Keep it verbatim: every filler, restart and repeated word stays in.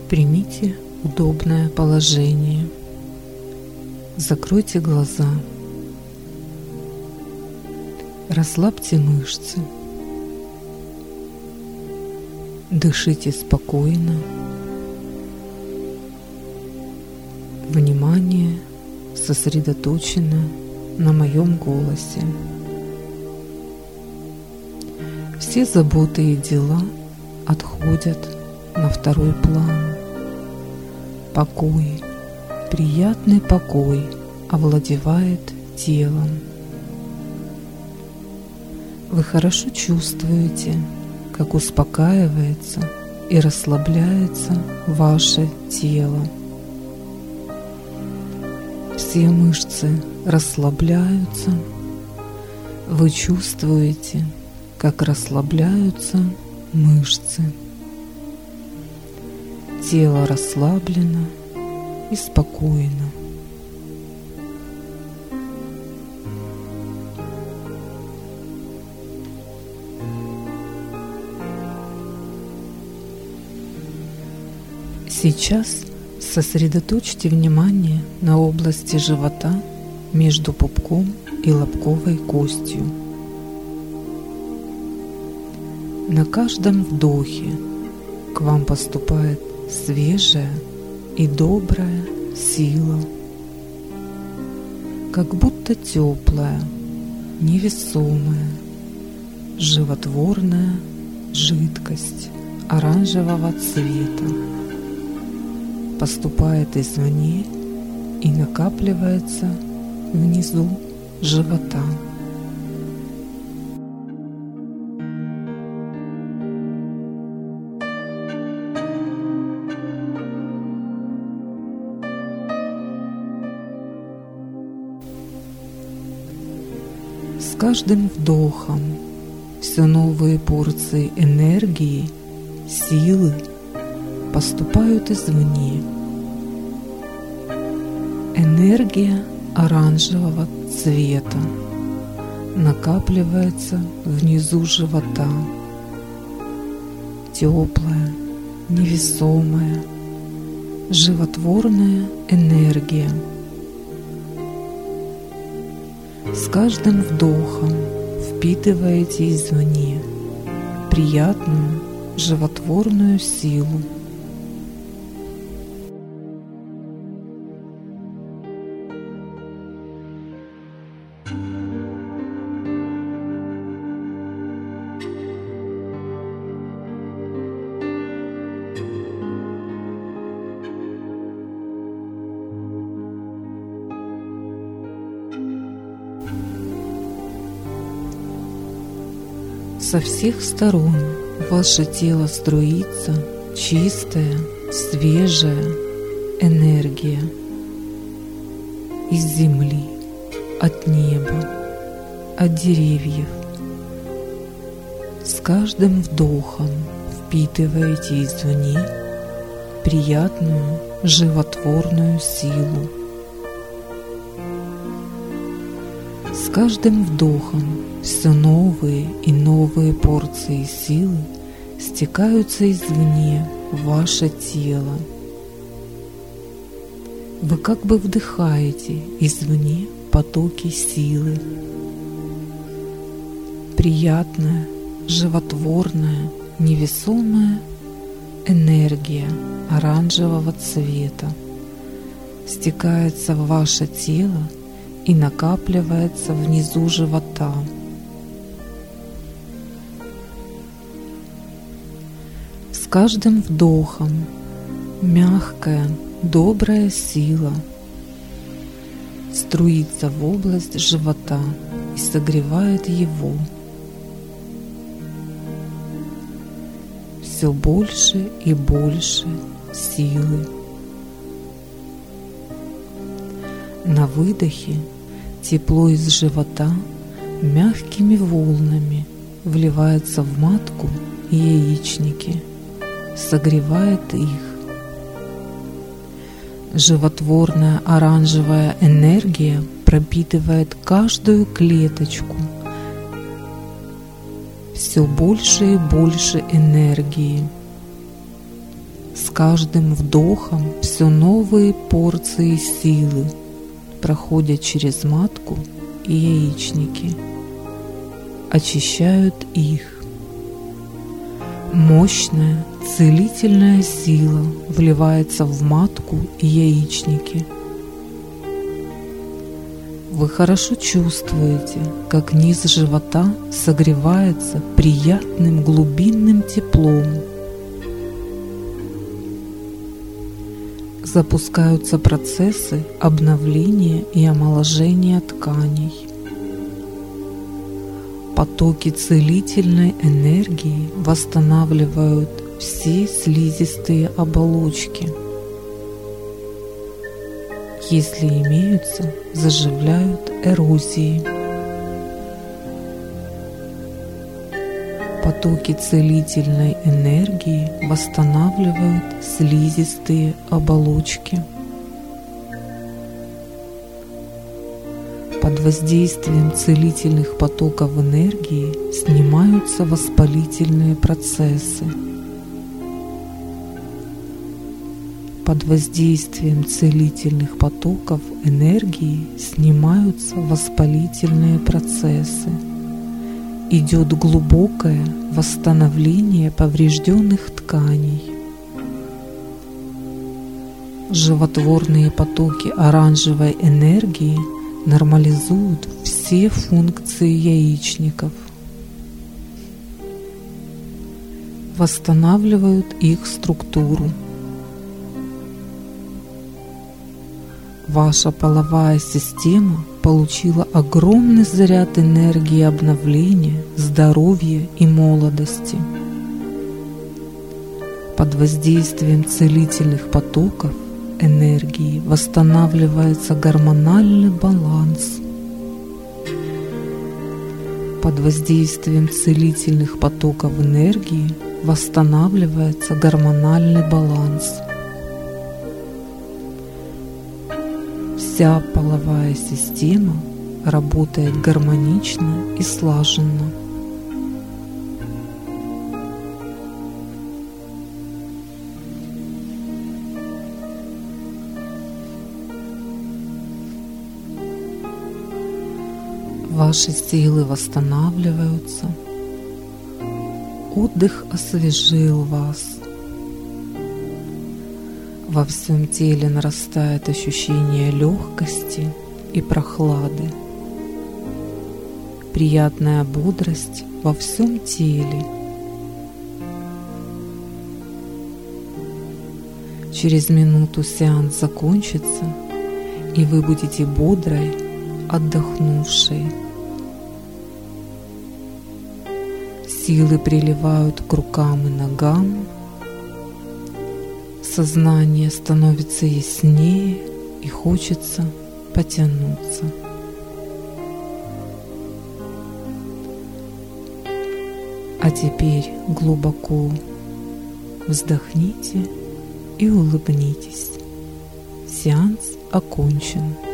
Примите удобное положение. Закройте глаза. Расслабьте мышцы. Дышите спокойно. Внимание сосредоточено на моем голосе. Все заботы и дела отходят на второй план. Покой, приятный покой овладевает телом. Вы хорошо чувствуете, как успокаивается и расслабляется ваше тело. Все мышцы расслабляются. Вы чувствуете, как расслабляются мышцы. Тело расслаблено и спокойно. Сейчас сосредоточьте внимание на области живота между пупком и лобковой костью. На каждом вдохе к вам поступает свежая и добрая сила, как будто теплая, невесомая, животворная жидкость оранжевого цвета поступает извне и накапливается внизу живота. С каждым вдохом все новые порции энергии, силы поступают извне. Энергия оранжевого цвета накапливается внизу живота. Теплая, невесомая, животворная энергия. С каждым вдохом впитываете извне приятную животворную силу. Со всех сторон в ваше тело струится чистая, свежая энергия из земли, от неба, от деревьев. С каждым вдохом впитываете извне приятную, животворную силу. С каждым вдохом все новые и новые порции силы стекаются извне в ваше тело. Вы как бы вдыхаете извне потоки силы. Приятная, животворная, невесомая энергия оранжевого цвета стекается в ваше тело и накапливается внизу живота. С каждым вдохом мягкая, добрая сила струится в область живота и согревает его. Все больше и больше силы. На выдохе тепло из живота мягкими волнами вливается в матку и яичники, согревает их. Животворная оранжевая энергия пропитывает каждую клеточку. Все больше и больше энергии. С каждым вдохом все новые порции силы проходят через матку и яичники, очищают их. Мощная целительная сила вливается в матку и яичники. Вы хорошо чувствуете, как низ живота согревается приятным глубинным теплом. Запускаются процессы обновления и омоложения тканей. Потоки целительной энергии восстанавливают все слизистые оболочки. Если имеются, заживляют эрозии. Потоки целительной энергии восстанавливают слизистые оболочки. Под воздействием целительных потоков энергии снимаются воспалительные процессы. Под воздействием целительных потоков энергии снимаются воспалительные процессы. Идет глубокое восстановление поврежденных тканей. Животворные потоки оранжевой энергии нормализуют все функции яичников, восстанавливают их структуру. Ваша половая система получила огромный заряд энергии обновления, здоровья и молодости. Под воздействием целительных потоков энергии восстанавливается гормональный баланс. Под воздействием целительных потоков энергии восстанавливается гормональный баланс. Вся половая система работает гармонично и слаженно. Ваши силы восстанавливаются. Отдых освежил вас. Во всем теле нарастает ощущение легкости и прохлады. Приятная бодрость во всем теле. Через минуту сеанс закончится, и вы будете бодрой, отдохнувшей. Силы приливают к рукам и ногам. Сознание становится яснее и хочется потянуться. А теперь глубоко вздохните и улыбнитесь. Сеанс окончен.